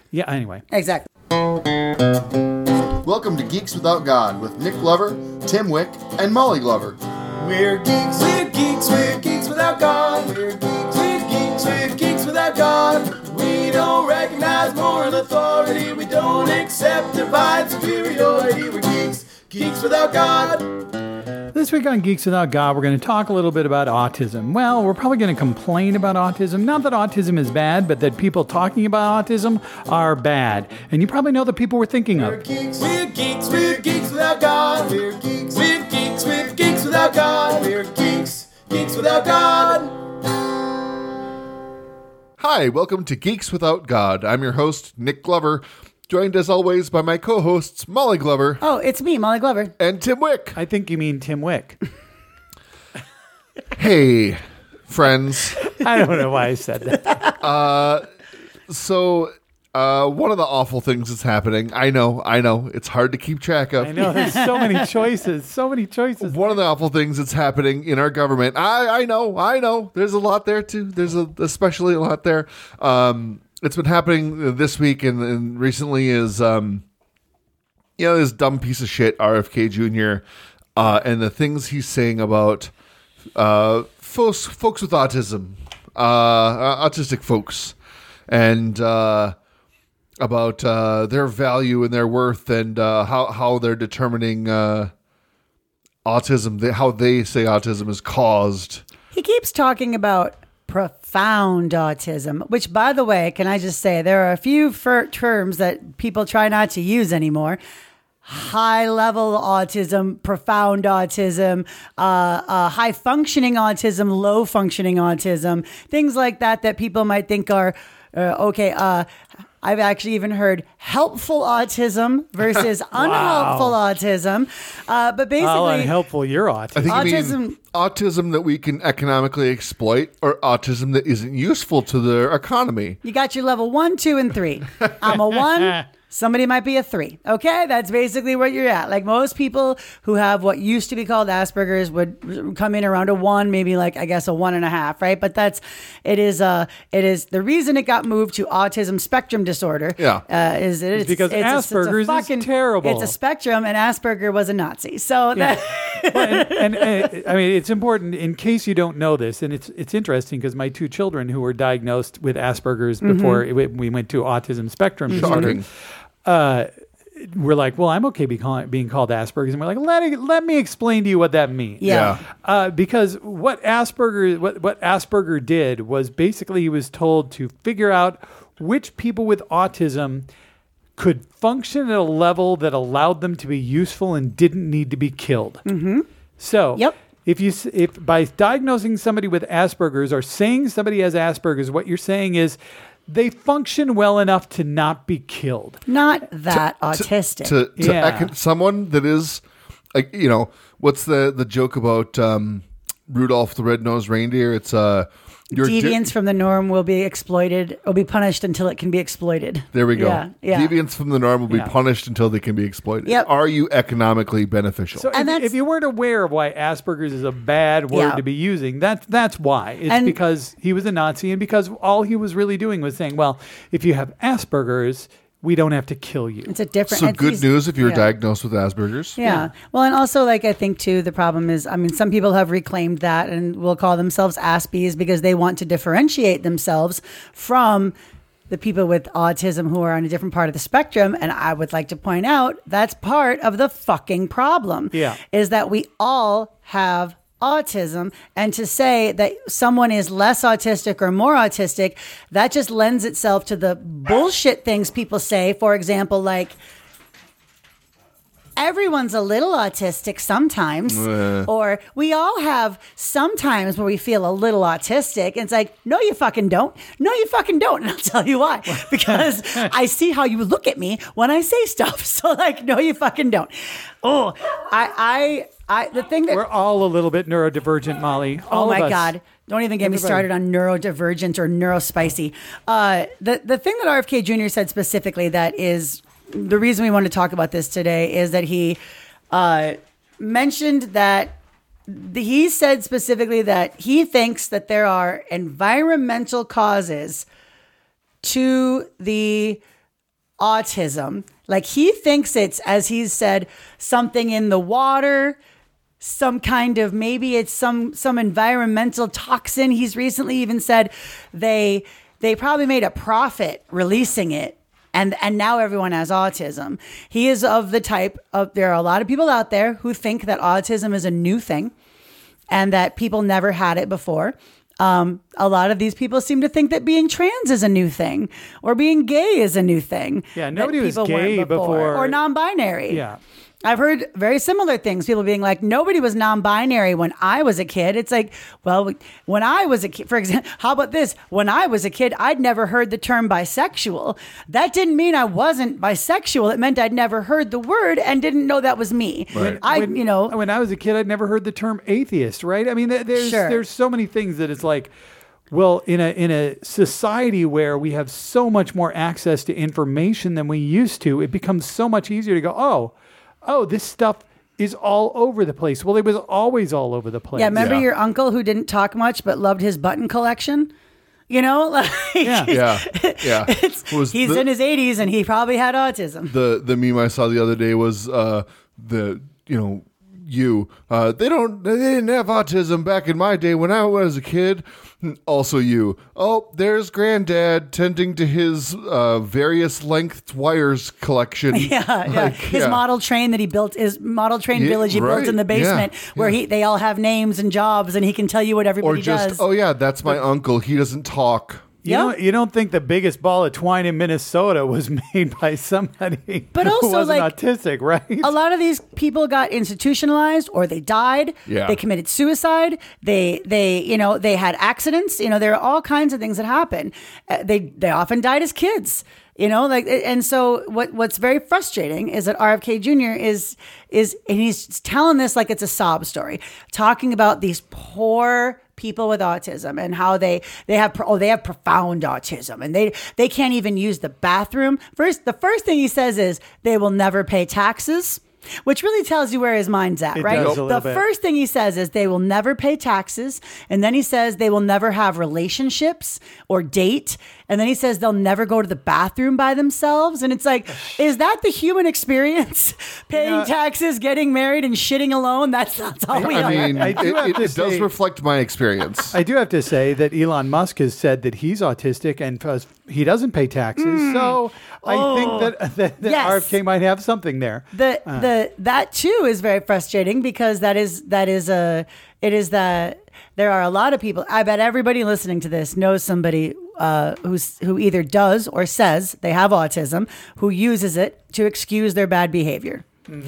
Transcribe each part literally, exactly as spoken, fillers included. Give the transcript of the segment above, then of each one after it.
Yeah, anyway. Exactly. Welcome to Geeks Without God with Nick Glover, Tim Wick, and Molly Glover. We're geeks, we're geeks, we're geeks without God. We're geeks, we're geeks, we're geeks without God. We don't recognize moral authority. We don't accept divine superiority. We're geeks, geeks without God. This week on Geeks Without God, we're going to talk a little bit about autism. Well, we're probably going to complain about autism. Not that autism is bad, but that people talking about autism are bad. And you probably know the people we're thinking We're of. geeks, we're geeks, we're geeks without God. We're geeks, we're geeks, we're geeks without God. We're geeks, geeks without God. Hi, welcome to Geeks Without God. I'm your host, Nick Glover, joined as always by my co-hosts, Molly Glover. Oh, it's me, Molly Glover. And Tim Wick. I think you mean Tim Wick. Hey, friends. I don't know why I said that. Uh, so, uh, one of the awful things that's happening, I know, I know, it's hard to keep track of. I know, there's so many choices, so many choices. One of the awful things that's happening in our government, I, I know, I know, there's a lot there too. There's a, especially a lot there. Um, it's been happening this week and, and recently is, um, you know, this dumb piece of shit, R F K Junior, uh, and the things he's saying about uh, folks, folks with autism, uh, autistic folks, and uh, about uh, their value and their worth and uh, how, how they're determining uh, autism, they, how they say autism is caused. He keeps talking about profound autism, which, by the way, can I just say there are a few fer- terms that people try not to use anymore. High level autism, profound autism, uh, uh, high functioning autism, low functioning autism, things like that that people might think are uh, okay. Uh, I've actually even heard helpful autism versus unhelpful autism. Uh, but basically, How unhelpful your I autism. think you Autism- mean autism that we can economically exploit or autism that isn't useful to the economy. you got your level one, two, and three. I'm a one. Somebody might be a three. Okay, that's basically what you're at. Like most people who have what used to be called Asperger's would come in around a one, maybe like I guess a one and a half, right? But that's it is uh it is the reason it got moved to autism spectrum disorder. Yeah. uh, is it, it's because it's a- it's a Asperger's is fucking- terrible. It's a spectrum, and Asperger was a Nazi. So Yeah. that Well, and, and, and I mean, it's important in case you don't know this, and it's it's interesting because my two children who were diagnosed with Asperger's before Mm-hmm. it, we went to autism spectrum disorder, Shocking. uh, we're like, well, I'm okay be call, being called Asperger's, and we're like, let it, let me explain to you what that means. Yeah. Uh, because what Asperger what what Asperger did was basically he was told to figure out which people with autism could function at a level that allowed them to be useful and didn't need to be killed. Mm-hmm. So, Yep. if you s- if by diagnosing somebody with Asperger's or saying somebody has Asperger's, what you're saying is they function well enough to not be killed. not that autistic. To, to Yeah. econ- someone that is, like, you know, what's the, the joke about um, Rudolph the Red-Nosed Reindeer? It's uh, your di- Deviance from the norm will be exploited, will be punished until it can be exploited. There we go. Yeah, yeah. Deviants from the norm will be Yeah. punished until they can be exploited. Yep. Are you economically beneficial? So And if, that's- if you weren't aware of why Asperger's is a bad word Yeah. to be using, that's that's why. It's And- because he was a Nazi and because all he was really doing was saying, well, if you have Asperger's, we don't have to kill you. It's a different. so it's good these- news if you're yeah. diagnosed with Asperger's. Yeah. Well, and also, like, I think, too, the problem is, I mean, some people have reclaimed that and will call themselves Aspies because they want to differentiate themselves from the people with autism who are on a different part of the spectrum. And I would like to point out that's part of the fucking problem. Yeah. Is that we all have autism, and to say that someone is less autistic or more autistic, that just lends itself to the bullshit things people say. For example, like, everyone's a little autistic sometimes, Uh. or we all have sometimes where we feel a little autistic. And it's like, no, you fucking don't. No, you fucking don't. And I'll tell you why. Because I see how you look at me when I say stuff. So, like, no, you fucking don't. Oh, I, I, I, the thing that. We're all a little bit neurodivergent, Molly. All Oh of my us. God. Don't even get me Everybody. started on neurodivergent or neurospicy. Uh, the, the thing that R F K Junior said specifically that is the reason we want to talk about this today is that he uh, mentioned that the, he said specifically that he thinks that there are environmental causes to the autism. Like he thinks it's, as he's said, something in the water, some kind of, maybe it's some some environmental toxin. He's recently even said they they probably made a profit releasing it. And and now everyone has autism. He is of the type of, there are a lot of people out there who think that autism is a new thing and that people never had it before. Um, a lot of these people seem to think that being trans is a new thing or being gay is a new thing. Yeah, nobody that was people gay weren't before. Or non-binary. Yeah. I've heard very similar things. People being like, nobody was non-binary when I was a kid. It's like, well, when I was a kid, for example, how about this? When I was a kid, I'd never heard the term bisexual. That didn't mean I wasn't bisexual. It meant I'd never heard the word and didn't know that was me. Right. I, when, you know, when I was a kid, I'd never heard the term atheist, right? I mean, there- there's Sure. there's so many things that it's like, well, in a in a society where we have so much more access to information than we used to, it becomes so much easier to go, oh, oh, this stuff is all over the place. Well, it was always all over the place. yeah, remember Yeah. your uncle who didn't talk much but loved his button collection? You know, like, Yeah. Yeah, yeah. it's, Was he's the- in his eighties and he probably had autism. the the meme I saw the other day was uh, the you know you uh, they don't they didn't have autism back in my day when I was a kid. Also, you oh there's granddad tending to his uh, various length wires collection. Yeah, yeah. Like, His yeah. model train that he built, his model train Yeah, village he built right. in the basement, Yeah, where yeah. he they all have names and jobs, and he can tell you what Or everybody just does. oh yeah, that's my uncle. He doesn't talk. You Yeah. don't, you don't think the biggest ball of twine in Minnesota was made by somebody But who also, wasn't like, autistic, right? A lot of these people got institutionalized, or they died. Yeah. They committed suicide. They they you know they had accidents. You know, there are all kinds of things that happen. Uh, they they often died as kids. You know, like, and so what what's very frustrating is that R F K Junior is is and he's telling this like it's a sob story, talking about these poor people with autism and how they they have pro- oh they have profound autism and they they can't even use the bathroom. First, the first thing he says is they will never pay taxes, which really tells you where his mind's at, It right? does a The little bit. first thing he says is they will never pay taxes, and then he says they will never have relationships or date, and then he says they'll never go to the bathroom by themselves. And it's like, is that the human experience? Paying know- taxes, getting married, and shitting alone? That's that's all we I are. mean, I it, do have it, to it does say- reflect my experience. I do have to say that Elon Musk has said that he's autistic and uh, he doesn't pay taxes. So I think that, that, that Mm. Yes. R F K might have something there. the the that too is very frustrating because that is that is a it is that there are a lot of people. I bet everybody listening to this knows somebody uh, who's who either does or says they have autism, who uses it to excuse their bad behavior.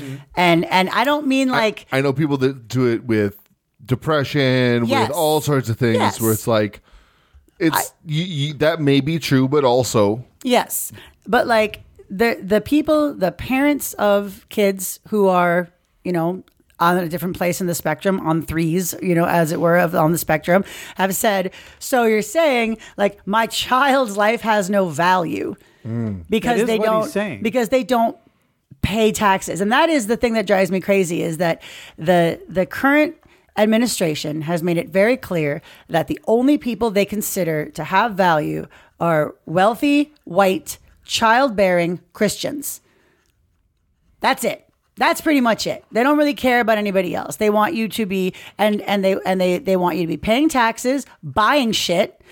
And and I don't mean like I know people that do it with depression, Yes. with all sorts of things, Yes. where it's like, it's you, you, that may be true, but also, yes, but like the the people, the parents of kids who are, you know, on a different place in the spectrum, on threes, you know, as it were, of on the spectrum, have said, so you're saying like my child's life has no value because That is they what he's don't saying. because they don't pay taxes. And that is the thing that drives me crazy, is that the the current administration has made it very clear that the only people they consider to have value are wealthy, white, childbearing Christians. That's it. That's pretty much it. They don't really care about anybody else. They want you to be and and they and they they want you to be paying taxes, buying shit,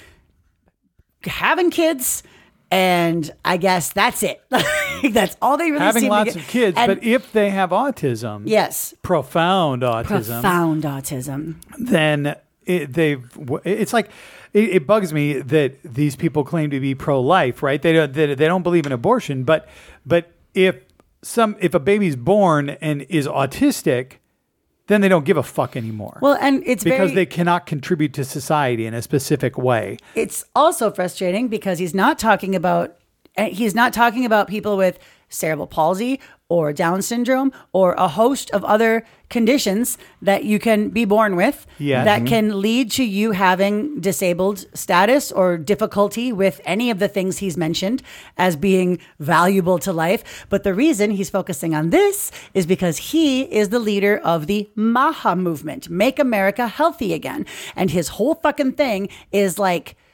having kids, and I guess that's it. That's all they really Having seem lots to get. of kids, And- but if they have autism, yes, profound autism, profound autism. then it, they've. It's like it, it bugs me that these people claim to be pro-life, right? They don't. They, they don't believe in abortion, but but if some if a baby's born and is autistic, then they don't give a fuck anymore. Well, and it's because very, they cannot contribute to society in a specific way. it's also frustrating because he's not talking about he's not talking about people with cerebral palsy or Down syndrome or a host of other conditions that you can be born with Yeah. that Mhm. can lead to you having disabled status or difficulty with any of the things he's mentioned as being valuable to life. But the reason he's focusing on this is because he is the leader of the MAHA movement, Make America Healthy Again. And his whole fucking thing is like,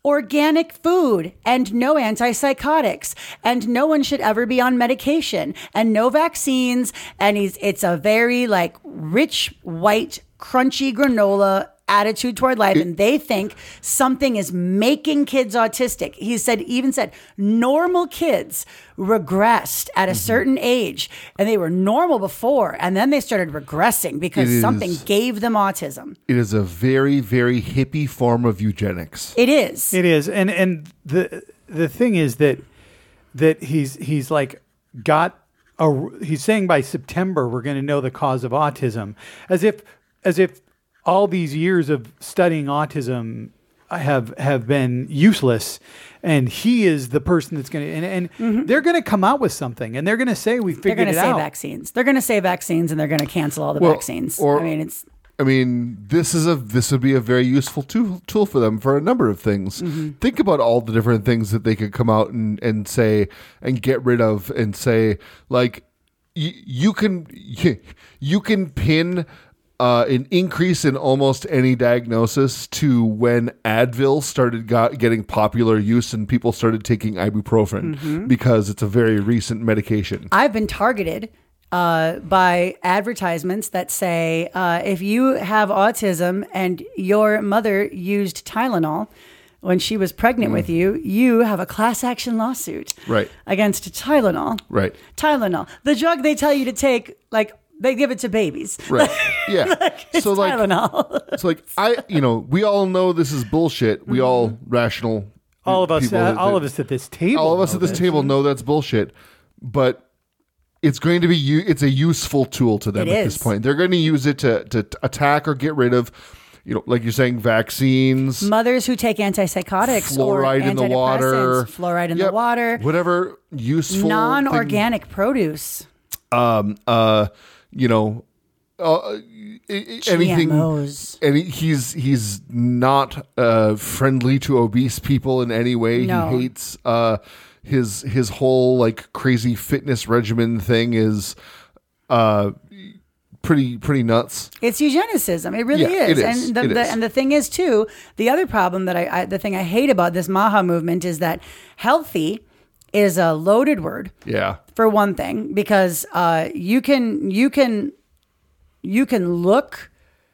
organic food and no antipsychotics, and no one should ever be on medication and no vaccines. And he's it's a very like rich, white, crunchy granola attitude toward life, and they think something is making kids autistic. He said, even said, normal kids regressed at a mm-hmm. certain age, and they were normal before, and then they started regressing because is, something gave them autism. It is a very, very hippie form of eugenics. It is. It is, and and the the thing is that that he's he's like got a he's saying by September we're going to know the cause of autism, as if as if. all these years of studying autism have have been useless, and he is the person that's going to and, and mm-hmm. they're going to come out with something, and they're going to say we figured it out. They're going to say vaccines. They're going to say vaccines, and they're going to cancel all the well, vaccines. Or, I mean, it's. I mean, this is a this would be a very useful tool tool for them for a number of things. Mm-hmm. Think about all the different things that they could come out and and say and get rid of and say like you, you can you, you can pin. Uh, an increase in almost any diagnosis to when Advil started got, getting popular use and people started taking ibuprofen mm-hmm. because it's a very recent medication. I've been targeted uh, by advertisements that say uh, if you have autism and your mother used Tylenol when she was pregnant mm. with you, you have a class action lawsuit right. against Tylenol. Right. Tylenol, the drug they tell you to take, like, they give it to babies. Right. Yeah. like, it's so like, Tylenol. It's like, I, you know, we all know this is bullshit. We mm-hmm. all rational. All of us, uh, that, all of us at this table. All of us at this this. table know that's bullshit, but it's going to be, it's a useful tool to them it at is. this point. They're going to use it to, to attack or get rid of, you know, like you're saying, vaccines. Mothers who take antipsychotics fluoride or in the water. Fluoride in yep. the water. Whatever useful. Non-organic thing. produce. Um, uh, you know, uh, anything. G M Os. And he's he's not uh, friendly to obese people in any way. No. He hates uh, his his whole like crazy fitness regimen thing is uh, pretty pretty nuts. It's eugenicism. It really yeah, is. It is. And the, it the is. and the thing is too. The other problem that I, I the thing I hate about this Maha movement is that healthy is a loaded word. Yeah. For one thing, because uh, you can you can you can look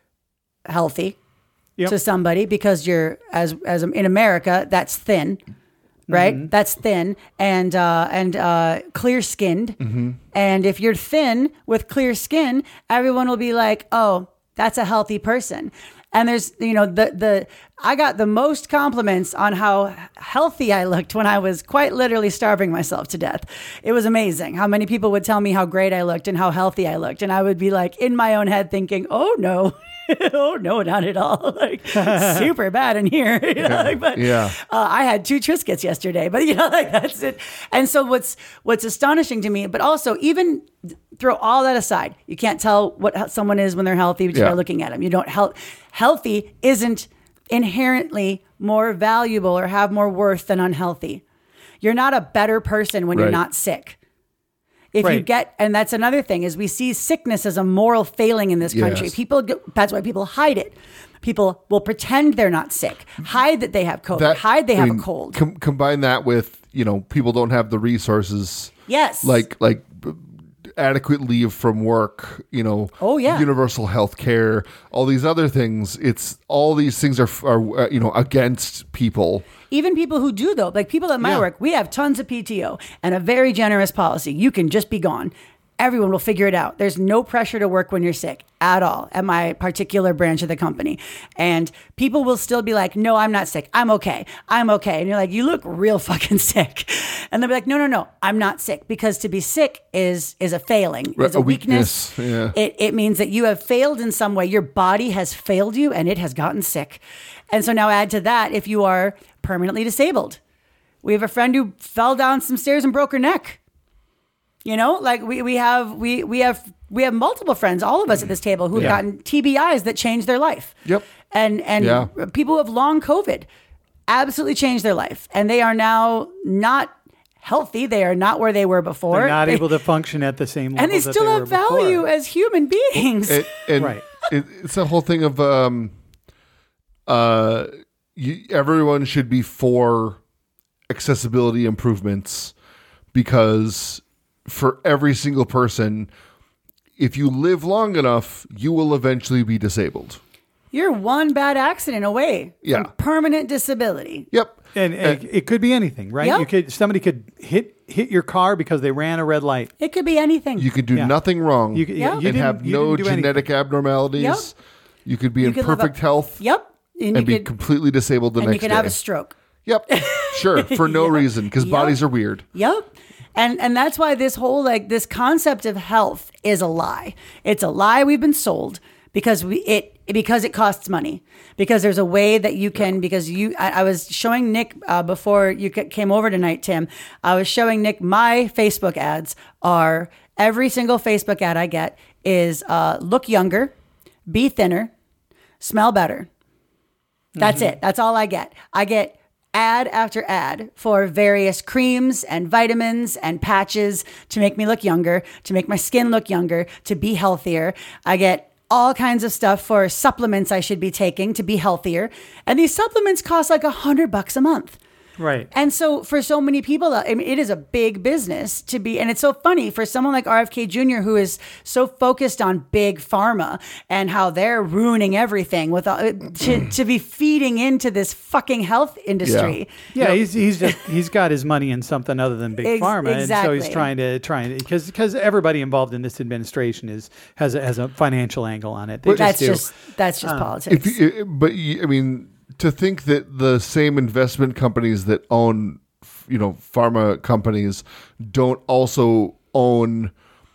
healthy yep. to somebody because you're as as in America that's thin, right? Mm-hmm. That's thin and uh, and uh, clear skinned. Mm-hmm. And if you're thin with clear skin, everyone will be like, "Oh, that's a healthy person." And there's, you know, the, the, I got the most compliments on how healthy I looked when I was quite literally starving myself to death. It was amazing how many people would tell me how great I looked and how healthy I looked. And I would be like in my own head thinking, oh no, oh no, not at all. Like super bad in here. You know, like, but yeah. uh, I had two Triscuits yesterday, but you know, like that's it. And so what's, what's astonishing to me, but also even throw all that aside, you can't tell what someone is when they're healthy, but yeah. you're looking at them. You don't help. Healthy isn't inherently more valuable or have more worth than unhealthy. You're not a better person when right. you're not sick. If right. you get, and that's another thing, is we see sickness as a moral failing in this country. Yes. People, that's why people hide it. People will pretend they're not sick, hide that they have COVID, That, hide they I have mean, a cold. Com- combine that with, you know, people don't have the resources. Yes. Like, like, adequate leave from work, you know, oh yeah, universal health care, all these other things. It's all these things are, are uh, you know, against people. Even people who do though, like people at my yeah. work, we have tons of P T O and a very generous policy. You can just be gone. Everyone will figure it out. There's no pressure to work when you're sick at all at my particular branch of the company. And people will still be like, no, I'm not sick. I'm okay. I'm okay. And you're like, you look real fucking sick. And they'll be like, no, no, no, I'm not sick. Because to be sick is is a failing, is a, a weakness. weakness. Yeah. It, it means that you have failed in some way. Your body has failed you and it has gotten sick. And so now add to that if you are permanently disabled. We have a friend who fell down some stairs and broke her neck. You know, like we, we have we we have we have multiple friends, all of us at this table, who've yeah. gotten T B Is that changed their life. Yep. And and yeah. people who have long COVID absolutely changed their life, and they are now not healthy. They are not where they were before. They're not they, able to function at the same level. and they still that they have value before. as human beings. And, and right. It, it's that whole thing of um, uh, you, everyone should be for accessibility improvements, because for every single person, if you live long enough, you will eventually be disabled. You're one bad accident away Yeah. from permanent disability. Yep. And, and it could be anything, right? Yeah. You could somebody could hit hit your car because they ran a red light. It could be anything. You could do Yeah. nothing wrong You, could- Yeah. you and didn't- have you no didn't do anything. genetic abnormalities. Yep. You could be You in could live perfect a- health Yep. And, and you be could, completely disabled the and you next can day. have a stroke. Yep. Sure. For no Yep. reason, because Yep. bodies are weird. Yep. And and that's why this whole like this concept of health is a lie. It's a lie we've been sold because we it because it costs money. Because there's a way that you can because you I, I was showing Nick uh, before you c- came over tonight, Tim. I was showing Nick my Facebook ads are every single Facebook ad I get is uh, look younger, be thinner, smell better. That's Mm-hmm. it. That's all I get. I get ad after ad for various creams and vitamins and patches to make me look younger, to make my skin look younger, to be healthier. I get all kinds of stuff for supplements I should be taking to be healthier. And these supplements cost like a hundred bucks a month. Right. And so for so many people, I mean, it is a big business to be, and it's so funny for someone like R F K Junior who is so focused on big pharma and how they're ruining everything with all, to, to be feeding into this fucking health industry. Yeah, he's he's just he's got his money in something other than big Ex- pharma, and so he's exactly. trying to trying because because everybody involved in this administration is has a, has a financial angle on it. They That's do. just that's just politics. If you, but you, I mean, to think that the same investment companies that own, you know, pharma companies don't also own,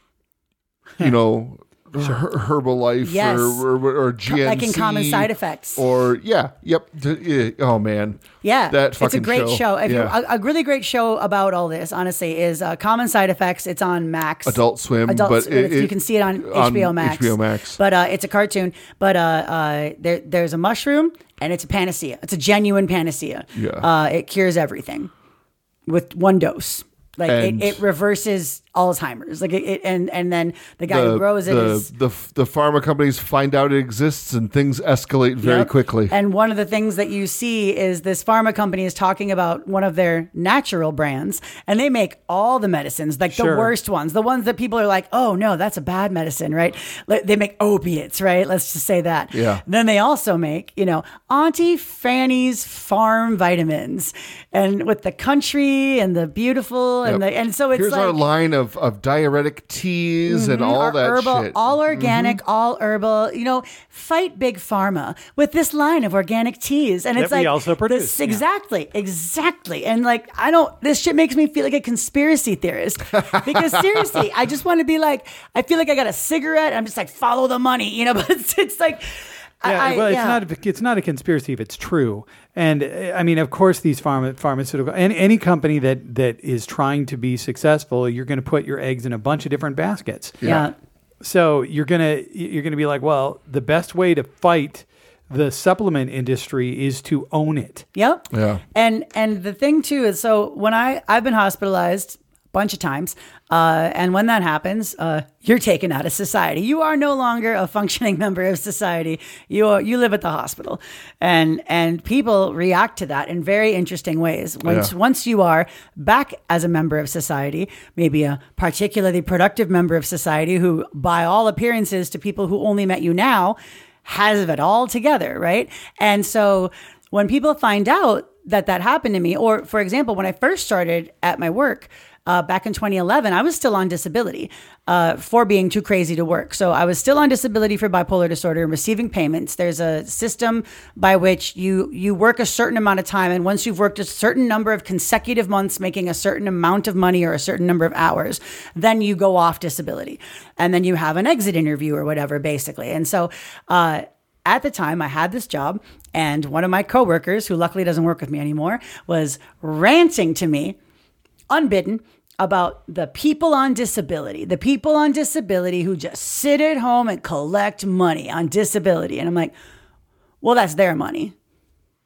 you know, Her- Herbalife Yes. or, or or G N C, like in Common Side Effects. or yeah, yep. d- yeah, Oh man, Yeah, that it's a fucking great show. If Yeah. you, a, a really great show about all this, honestly, is uh, Common Side Effects. It's on Max. Adult Swim, Adult but Swim. it- you it- can see it on, on H B O Max. H B O Max. But uh, it's a cartoon. But uh, uh, there, there's a mushroom, and it's a panacea. It's a genuine panacea. Yeah. Uh, it cures everything with one dose. Like And- it, it reverses Alzheimer's. Like it, it, and and then the guy who grows it the, is. the the pharma companies find out it exists and things escalate very Yep. quickly. And one of the things that you see is this pharma company is talking about one of their natural brands, and they make all the medicines, like the Sure. worst ones, the ones that people are like, oh no, that's a bad medicine, right? Like, they make opiates, right? Let's just say that. Yeah. Then they also make, you know, Auntie Fanny's farm vitamins, and with the country and the beautiful, and Yep. the and so it's Here's like our line of, of diuretic teas and all our that herbal, shit. all organic, Mm-hmm. all herbal. You know, fight big pharma with this line of organic teas, and it's That we like also produce, this- yeah. exactly, exactly. And like, I don't. This shit makes me feel like a conspiracy theorist because seriously, I just want to be like, I feel like I got a cigarette. I'm just like, follow the money, you know. But it's, it's like. Yeah, I, I- well, it's yeah. not a, it's not a conspiracy if it's true. And uh, I mean, of course, these pharma, pharmaceutical and any company that that is trying to be successful, you're going to put your eggs in a bunch of different baskets. Yeah. So you're gonna you're gonna be like, well, the best way to fight the supplement industry is to own it. Yep. Yeah. And and the thing too is, so when I I've been hospitalized a bunch of times, uh, and when that happens, uh, you're taken out of society. You are no longer a functioning member of society. You are, you live at the hospital, and and people react to that in very interesting ways. Once Yeah. once you are back as a member of society, maybe a particularly productive member of society who, by all appearances, to people who only met you now, has it all together, right? And so when people find out that that happened to me, or for example, when I first started at my work uh, back in twenty eleven, I was still on disability uh, for being too crazy to work. So I was still on disability for bipolar disorder and receiving payments. There's a system by which you you work a certain amount of time, and once you've worked a certain number of consecutive months making a certain amount of money or a certain number of hours, then you go off disability, and then you have an exit interview or whatever, basically. And so uh, at the time, I had this job, and one of my coworkers, who luckily doesn't work with me anymore, was ranting to me, unbidden, about the people on disability, the people on disability who just sit at home and collect money on disability. And I'm like, well, that's their money.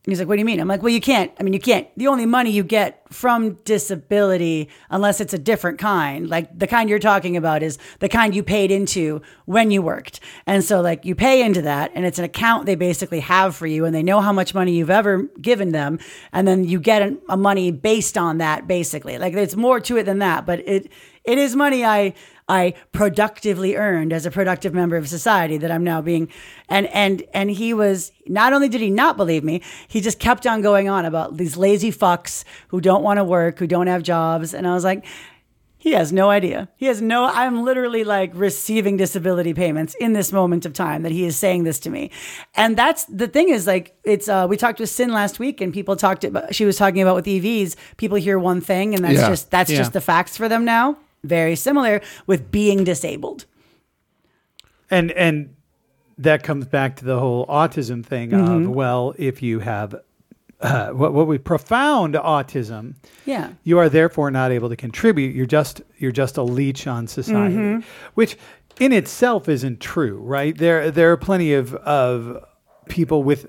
And he's like, what do you mean? I'm like, well, you can't. I mean, you can't. The only money you get from disability, unless it's a different kind, like the kind you're talking about is the kind you paid into when you worked. And so like you pay into that and it's an account they basically have for you and they know how much money you've ever given them. And then you get a, a money based on that, basically. Like there's more to it than that, but it it is money I I productively earned as a productive member of society that I'm now being, and, and, and he was, not only did he not believe me, he just kept on going on about these lazy fucks who don't want to work, who don't have jobs. And I was like, he has no idea. He has no, I'm literally like receiving disability payments in this moment of time that he is saying this to me. And that's the thing is like, it's, uh, we talked with Sin last week and people talked about, she was talking about with E Vs, people hear one thing and that's Yeah. just, that's Yeah. just the facts for them now. Very similar with being disabled. And and that comes back to the whole autism thing Mm-hmm. of, well, if you have uh, what what we profound autism, Yeah. you are therefore not able to contribute. You're just you're just a leech on society, Mm-hmm. which in itself isn't true, right? There there are plenty of of people with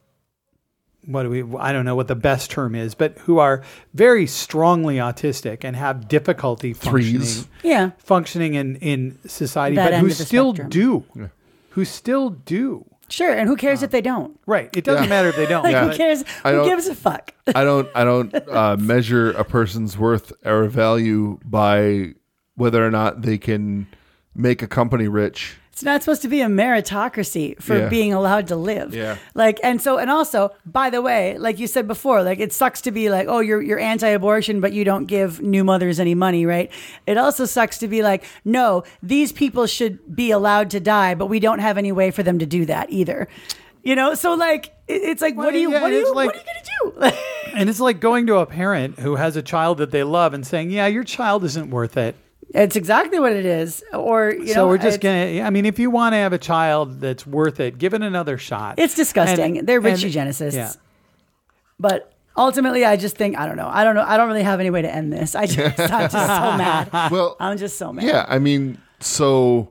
what do we I don't know what the best term is, but who are very strongly autistic and have difficulty functioning Threes. Yeah. functioning in, in society, That but end who of the still spectrum. do. Who still do. Sure. And who cares if they don't? Right. It doesn't Yeah. matter if they don't. Like, Yeah. who cares? I Who don't- gives a fuck? I don't I don't uh, measure a person's worth or value by whether or not they can make a company rich. It's not supposed to be a meritocracy for Yeah. being allowed to live. Yeah. Like, and so, and also, by the way, like you said before, like it sucks to be like, oh, you're you're anti-abortion, but you don't give new mothers any money, right? It also sucks to be like, no, these people should be allowed to die, but we don't have any way for them to do that either. You know, so like it- it's like, Well, what do you, yeah, what, do it's you like- what are you gonna do? And it's like going to a parent who has a child that they love and saying, yeah, your child isn't worth it. It's exactly what it is. Or you So know, we're just it's- going to, I mean, if you want to have a child that's worth it, give it another shot. It's disgusting. And- They're and- rich eugenicists. Yeah. But ultimately, I just think, I don't know. I don't know. I don't really have any way to end this. I just, I'm just so mad. Well, I'm just so mad. yeah, I mean, so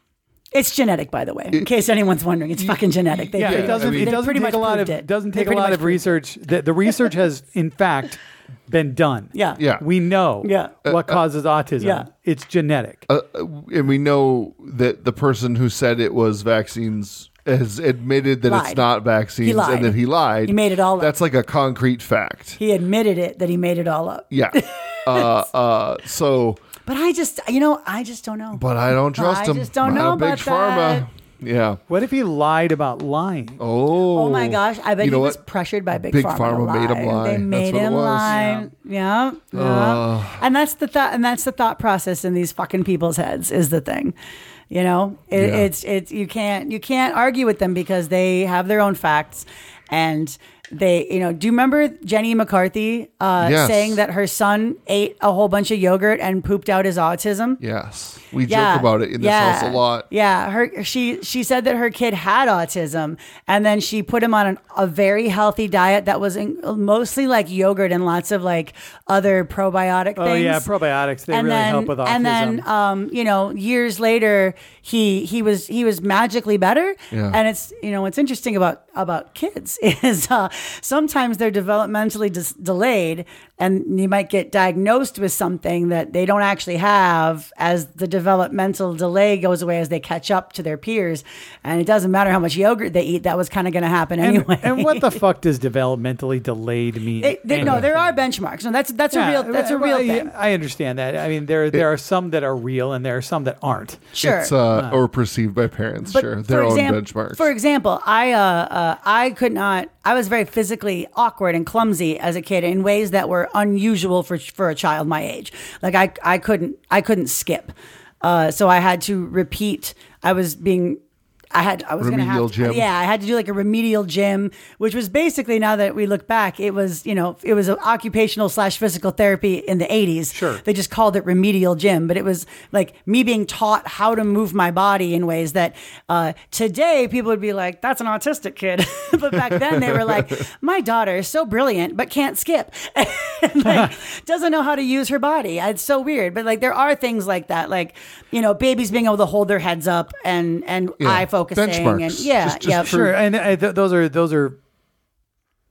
It's genetic, by the way, in case anyone's wondering. It's fucking genetic. They Yeah, pretty- it doesn't. I mean- it they doesn't pretty take much a lot of. proved it. Doesn't They take a pretty lot much of proved it. research. The, the research has, in fact, been done. Yeah. Yeah. We know. Yeah. What causes autism? yeah. It's genetic. uh, and we know that the person who said it was vaccines has admitted that Lied. it's not vaccines He lied. and that he lied. He made it all up. That's like a concrete fact. He admitted it that he made it all up. Yeah. uh, uh, so, But I just, you know, I just don't know. but I don't trust I him. just don't Uh, know Big about Pharma. that. Yeah. What if he lied about lying? Oh. Oh my gosh! I bet You know he was what? pressured by Big, Big Pharma. Pharma to made him lie. They That's made what it him was. lie. Yeah, yeah. and that's the thought. And that's the thought process in these fucking people's heads is the thing. You know, it, Yeah. it's it's you can't you can't argue with them because they have their own facts and. They, you know, do you remember Jenny McCarthy uh, Yes. saying that her son ate a whole bunch of yogurt and pooped out his autism? Yes. We joke about it in this yeah, house a lot. Yeah, her she she said that her kid had autism, and then she put him on an, a very healthy diet that was in, mostly like yogurt and lots of like other probiotic things. Oh yeah, probiotics. They really then, help with autism. And then, um, you know, years later, he he was he was magically better. Yeah. And it's you know what's interesting about about kids is uh, sometimes they're developmentally dis- delayed, and you might get diagnosed with something that they don't actually have as the developmental delay goes away as they catch up to their peers. And it doesn't matter how much yogurt they eat; that was kind of going to happen and, anyway. and what the fuck does developmentally delayed mean? They- they- no, there are Anything? benchmarks. No, that's that's Yeah, a real that's a well, real yeah, thing. I understand that. I mean, there there are some that are real and there are some that aren't. Sure. It's uh, or perceived by parents. But Sure. for Their own exam- benchmarks. For example, I uh, uh, I could not. I was very physically awkward and clumsy as a kid in ways that were unusual for for a child my age. Like I I couldn't I couldn't skip, uh, so I had to repeat. I was being. I had. I was going to Remedial have. gym. Yeah, I had to do like a remedial gym, which was basically, now that we look back, it was you know it was an occupational slash physical therapy in the eighties. Sure. They just called it remedial gym, but it was like me being taught how to move my body in ways that uh, today people would be like, "That's an autistic kid," but back then they were like, "My daughter is so brilliant but can't skip, and, like, doesn't know how to use her body." It's so weird, but like there are things like that, like you know, babies being able to hold their heads up and and Yeah. eye focusing, Benchmarks. and yeah, Just- just yeah, for- Sure, and uh, th- those are those are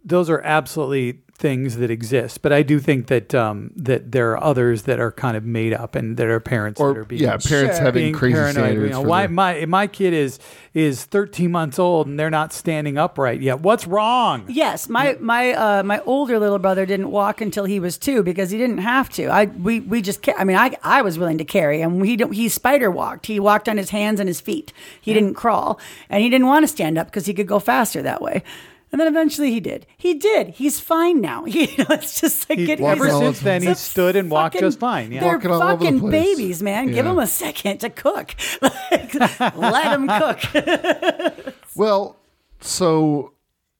those are absolutely things that exist. But I do think that um, that there are others that are kind of made up, and that are parents Or that are being yeah, parents Sure. having being crazy paranoid. standards. You know, for why their- my my kid is is thirteen months old and they're not standing upright yet. What's wrong? Yes, my my uh, my older little brother didn't walk until he was two because he didn't have to. I we we just ca- I mean I I was willing to carry him. He don't- he spider walked. He walked on his hands and his feet. He didn't crawl, and he didn't want to stand up because he could go faster that way. And then eventually he did. He did. He's fine now. You know, it's just like He, getting ever all since over- then, he It's a stood and walked fucking- just fine. Yeah. They're Walking all over the fucking place. babies, man. Give Yeah. them a second to cook. Like, let them cook. Well, so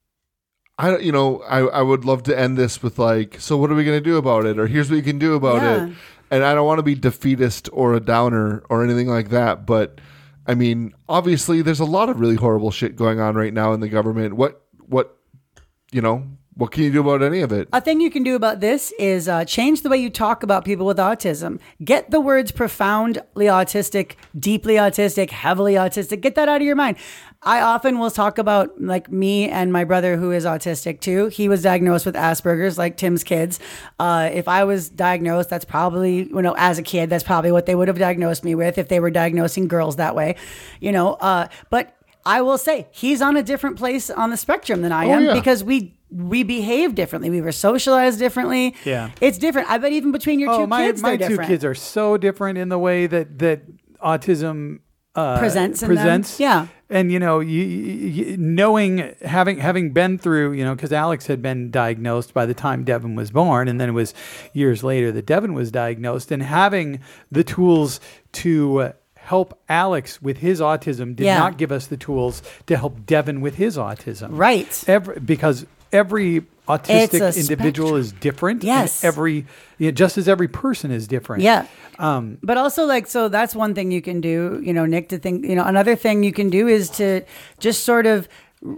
I don't- you know I I would love to end this with like, so what are we going to do about it, or here's what you can do about Yeah. it. And I don't want to be defeatist or a downer or anything like that, but I mean, obviously there's a lot of really horrible shit going on right now in the government. What what you know, what can you do about any of it? A thing you can do about this is uh, change the way you talk about people with autism. Get the words profoundly autistic, deeply autistic, heavily autistic. Get that out of your mind. I often will talk about like me and my brother who is autistic too. He was diagnosed with Asperger's, like Tim's kids. Uh, if I was diagnosed, that's probably, you know, as a kid, that's probably what they would have diagnosed me with if they were diagnosing girls that way, you know. Uh, but I will say he's on a different place on the spectrum than I Oh, am yeah. because we we behave differently. We were socialized differently. Yeah. It's different. I bet even between your Oh, two my kids, my they're two different. kids are so different in the way that that autism uh, Presents in them. presents. Yeah. And you know, you, you, knowing having having been through, you know, because Alex had been diagnosed by the time Devin was born, and then it was years later that Devin was diagnosed, and having the tools to uh, help Alex with his autism did Yeah. not give us the tools to help Devin with his autism. Right. Every, because every autistic It's a individual spectrum. is different. and Yes. every you know, just as every person is different. Yeah. Um, But also, like, so that's one thing you can do, you know, Nick, to think, you know, another thing you can do is to just sort of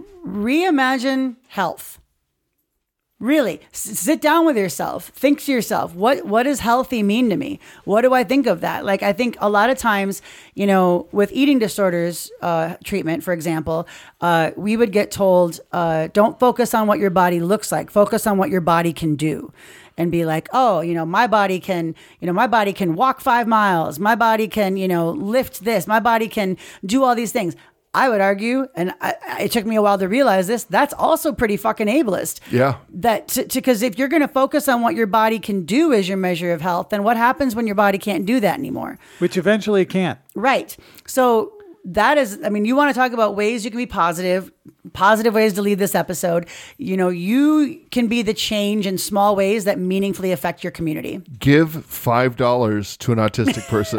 reimagine health. Really, S- sit down with yourself. Think to yourself, what what does healthy mean to me? What do I think of that? Like, I think a lot of times, you know, with eating disorders uh, treatment, for example, uh, we would get told, uh, don't focus on what your body looks like. Focus on what your body can do. And be like, oh, you know, my body can, you know, my body can walk five miles. My body can, you know, lift this. My body can do all these things. I would argue, and I, I- it took me a while to realize this, that's also pretty fucking ableist. Yeah. That, because if you're going to focus on what your body can do as your measure of health, then what happens when your body can't do that anymore? which eventually it can't. Right. So that is, I mean, you want to talk about ways you can be positive, positive ways to lead this episode. You know, you can be the change in small ways that meaningfully affect your community. Give five dollars to an autistic person.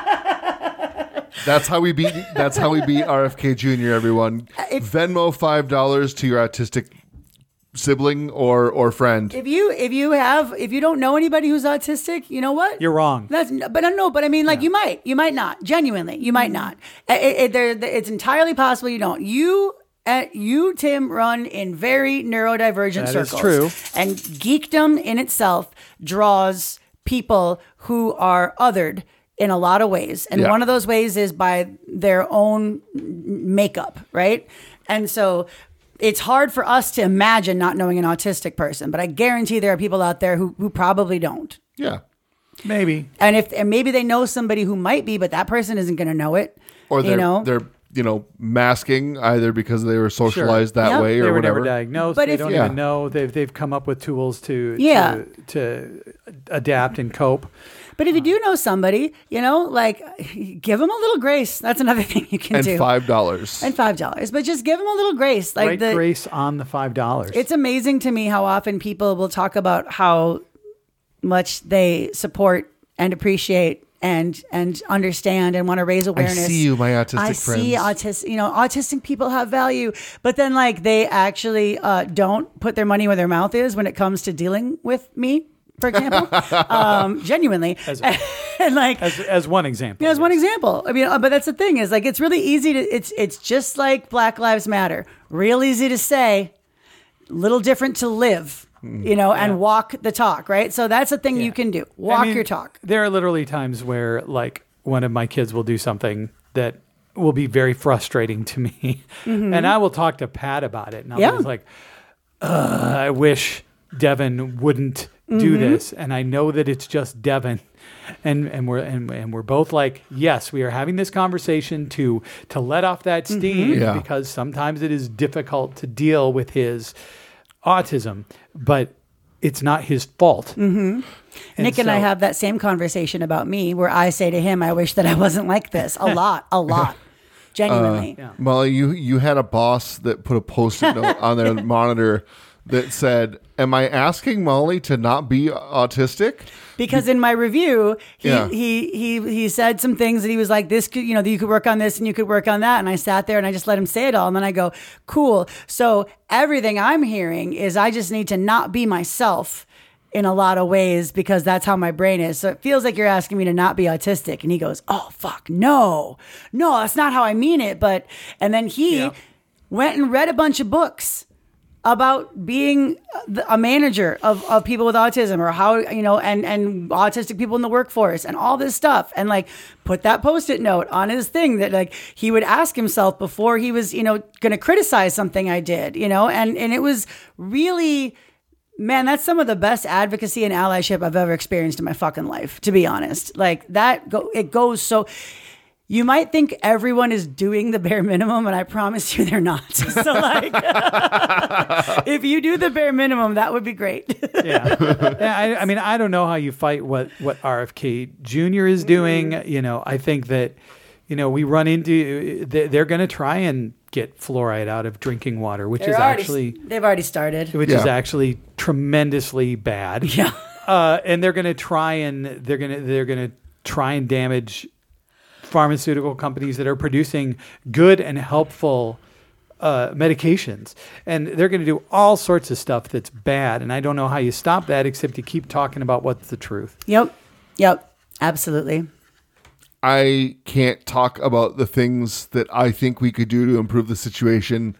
That's how we beat. That's how we beat R F K Junior Everyone, If- Venmo five dollars to your autistic sibling or or friend. If you, if you have, if you don't know anybody who's autistic, you know what? You're wrong. That's, but I know, but I mean, like, you might, you might not. Genuinely, you might not. It, it, there- it's entirely possible you don't. You, uh, you, Tim, run in very neurodivergent That is circles. true. And geekdom in itself draws people who are othered in a lot of ways. And Yeah. one of those ways is by their own makeup, right? And so it's hard for us to imagine not knowing an autistic person, but I guarantee there are people out there who, who probably don't. Yeah. Maybe. And if and maybe they know somebody who might be, but that person isn't going to know it. Or they're you know, they're you know masking either because they were socialized that Yeah. way They or were whatever. never diagnosed. But they if- don't Yeah. even know. They've they've come up with tools to Yeah. to, to adapt and cope. but if you do know somebody, you know, like give them a little grace. That's another thing you can And do. five dollars. and five dollars, but just give them a little grace. Like Right the, grace on the five dollars. it's amazing to me how often people will talk about how much they support and appreciate and and understand and want to raise awareness. see you, my autistic I friends. see autistic, you know, autistic people have value, but then like they actually uh, don't put their money where their mouth is when it comes to dealing with me, for example, um, genuinely, As- and like. as as one example. Yeah, as one example. I mean, uh, but that's the thing is like it's really easy to it's it's just like Black Lives Matter. Real easy to say, little different to live, you know, and walk the talk, right? So that's a thing you can do. Walk I mean, your talk. There are literally times where, like, one of my kids will do something that will be very frustrating to me, and I will talk to Pat about it, and I'll Yeah. be just like, uh, I wish Devin wouldn't do Mm-hmm. this, and I know that it's just Devin. And and we're and, and we're both like, yes, we are having this conversation to to let off that steam Yeah. because sometimes it is difficult to deal with his autism, but it's not his fault. Mm-hmm. Nick and I so- have that same conversation about me where I say to him, I wish that I wasn't like this a lot, a lot. Genuinely. Yeah. Molly, you you had a boss that put a post-it note on their monitor that said, "Am I asking Molly to not be autistic?" Because in my review, he, Yeah. he he he said some things that he was like, this could, you know, you could work on this and you could work on that. And I sat there and I just let him say it all. And then I go, cool. So everything I'm hearing is I just need to not be myself in a lot of ways because that's how my brain is. So it feels like you're asking me to not be autistic. And he goes, oh, fuck, no, no, that's not how I mean it. But, and then he Yeah. went and read a bunch of books about being a manager of, of people with autism or how, you know, and, and autistic people in the workforce and all this stuff. And like put that post-it note on his thing that like he would ask himself before he was, you know, going to criticize something I did, you know, and, and it was really, man, that's some of the best advocacy and allyship I've ever experienced in my fucking life, to be honest. Like that, go, it goes so... You might think everyone is doing the bare minimum, and I promise you they're not. So, like, if you do the bare minimum, that would be great. Yeah. Yeah, I, I mean, I don't know how you fight what, what R F K Junior is doing. Mm-hmm. You know, I think that, you know, we run into, they- they're going to try and get fluoride out of drinking water, which They're is already, actually, they've already started. which is Yeah. actually tremendously bad. Yeah. Uh, and they're going to try and, they're going to, they're going to try and damage pharmaceutical companies that are producing good and helpful uh, medications. And they're going to do all sorts of stuff that's bad. And I don't know how you stop that except you keep talking about what's the truth. Yep. Yep. Absolutely. I can't talk about the things that I think we could do to improve the situation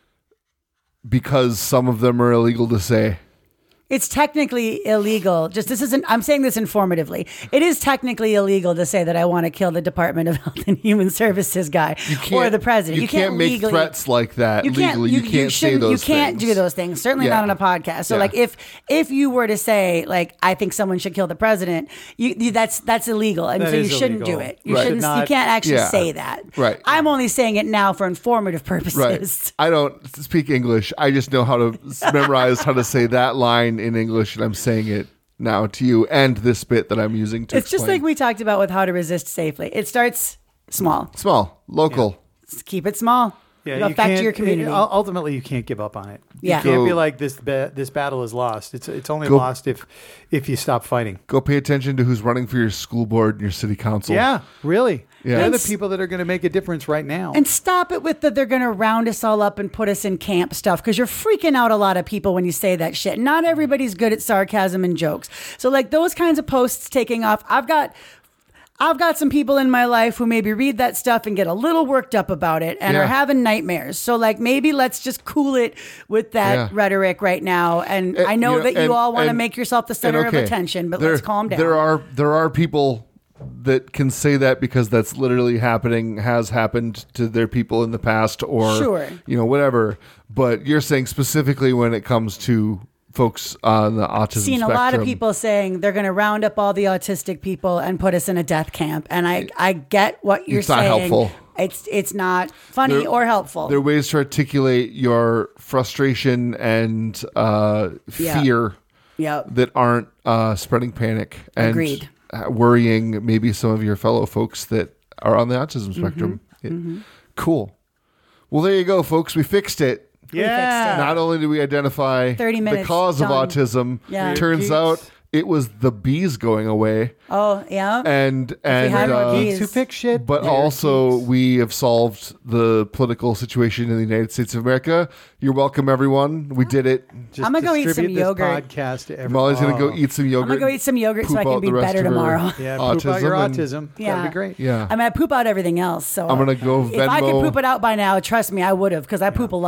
because some of them are illegal to say. It's technically illegal. Just this isn't, I'm saying this informatively. It is technically illegal to say that I want to kill the Department of Health and Human Services guy or the president. You, can't, make legally, threats like that you can't, legally. You, can't say shouldn't- those You can't things. do those things. Certainly Yeah. not on a podcast. So, Yeah. like, if if you were to say, like, I think someone should kill the president, you, you that's that's illegal, and That so you is shouldn't do illegal. it. You Right. shouldn't. Should you not- can't actually Yeah. say that. Right. I'm only saying it now for informative purposes. Right. I don't speak English. I just know how to memorize how to say that line in English, and I'm saying it now to you and this bit that I'm using to It's just explain. like we talked about with how to resist safely. It starts small. Small, local. Just keep it small. Yeah, Go you back to can't- your community. it- ultimately, you can't give up on it. Yeah. You can't be Go- like this. Ba- this battle is lost. It's it's only Go- lost if if you stop fighting. Go pay attention to who's running for your school board and your city council. Yeah, really. Yeah. They're And the s- people that are going to make a difference right now. And stop it with the they're going to round us all up and put us in camp stuff because you're freaking out a lot of people when you say that shit. Not everybody's good at sarcasm and jokes. So like those kinds of posts taking off. I've got I've got some people in my life who maybe read that stuff and get a little worked up about it and Yeah. are having nightmares. So like maybe let's just cool it with that Yeah. rhetoric right now. And And, I know you know, that you and- all want to and- make yourself the And center okay, of attention, but there- let's calm down. There are there are people that can say that because that's literally happening, has happened to their people in the past, or Sure. you know, whatever. But you're saying specifically when it comes to folks on the autism seen spectrum. a lot of people saying they're going to round up all the autistic people and put us in a death camp, and I I get what you're It's not saying. helpful. It's it's not funny There- or helpful. There are ways to articulate your frustration and uh, Yeah. fear Yep. that aren't uh, spreading panic and Agreed. uh, worrying maybe some of your fellow folks that are on the autism Mm-hmm. spectrum. It- Cool. Well, there you go, folks. We fixed it. yeah. Not only do we identify thirty the minutes, cause done. of autism, Yeah. turns Geeks. out it was the bees going away, Oh yeah. and and had more uh, bees. Geeks who fix shit. but they're also geeks. we have solved the political situation in the United States of America. You're welcome, everyone. We did it. Just I'm gonna go eat some distribute this yogurt. Podcast to everyone. Molly's gonna go eat some yogurt. I'm gonna go eat some yogurt so poop I can out be the rest better of her tomorrow. Yeah, poop out your autism and- autism. Yeah. That'd be great. Yeah. I mean, I poop out everything else. So I'm gonna go If I could Venmo- poop it out by now, trust me, I would have because I poop a lot.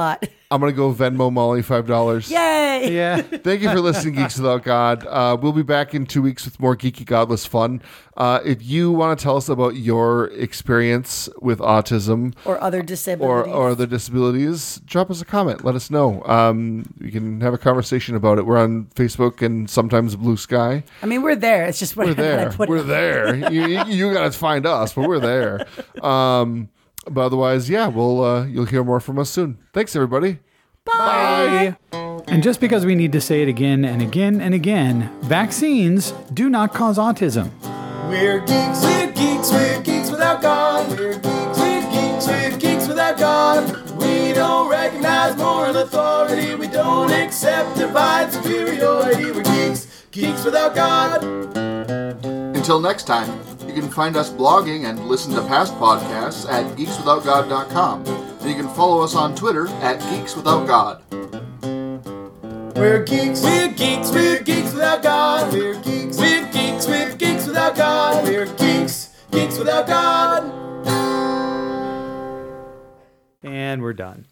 I'm going to go Venmo Molly five dollars. Yay! Yeah. Thank you for listening, Geeks Without God. Uh, we'll be back in two weeks with more geeky, godless fun. Uh, if you want to tell us about your experience with autism Or other or, disabilities. or other disabilities, drop us a comment. Let us know. Um, we can have a conversation about it. We're on Facebook and sometimes Blue Sky. I mean, we're there. It's just what We're how there. I put We're it. there. you you, you got to find us, but we're there. Um, but otherwise, yeah, we'll uh, you'll hear more from us soon. Thanks, everybody. Bye. And just because we need to say it again and again and again, vaccines do not cause autism. We're geeks, we're geeks, we're geeks without God. We're geeks, we're geeks, we're geeks without God. We don't recognize moral authority. We don't accept divine superiority. We're geeks, geeks without God. Until next time, you can find us blogging and listen to past podcasts at geeks without god dot com. And you can follow us on Twitter at geeks without god. We're geeks, we're geeks, we're geeks without God. We're geeks, we're geeks, we're geeks without God. We're geeks, geeks without God. And we're done.